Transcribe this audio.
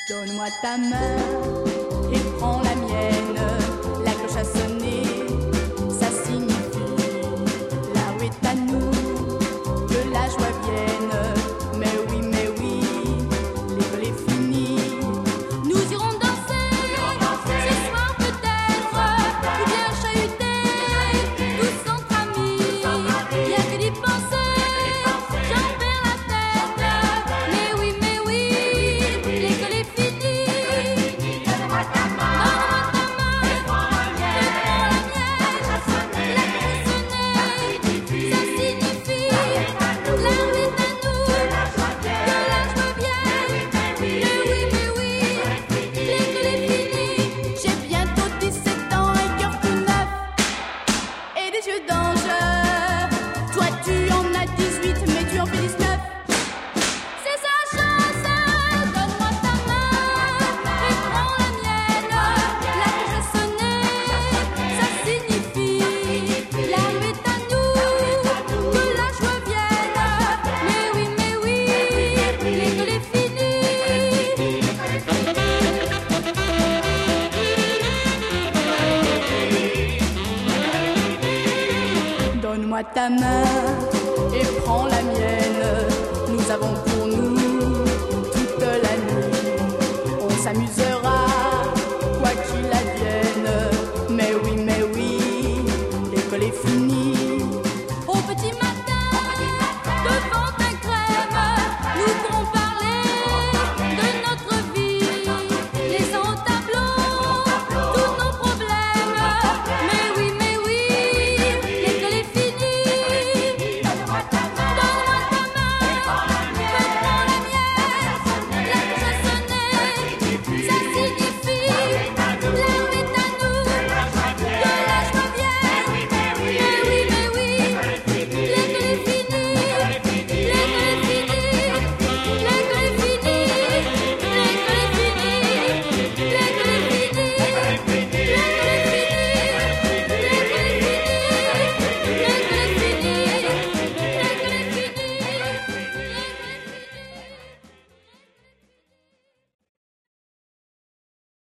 Donne-moi ta main et prends la mienne. La cloche a sonné, ça signifie la rue est à nous, que la joie vienne. Mais oui, l'école est finie. Nous irons danser, ce soir peut-être, ou bien chahuter, tous entre amis. Rien que d'y penser, j'en perds la tête. Mais oui, l'école est finie. Donne-moi ta main et prends la mienne. La cloche a sonné, ça signifie la rue est à nous, que la joie vienne. Mais oui, l'école est finie. J'ai bientôt 17 ans, un cœur tout neuf et des yeux d'ange. Toi tu en as 18, mais tu en fais 19. C'est sa chance. Donne-moi ta main et prends la mienne. La cloche a sonné, ça signifie la rue est à nous, que la joie vienne. Mais oui, l'école est finie. Donne-moi ta main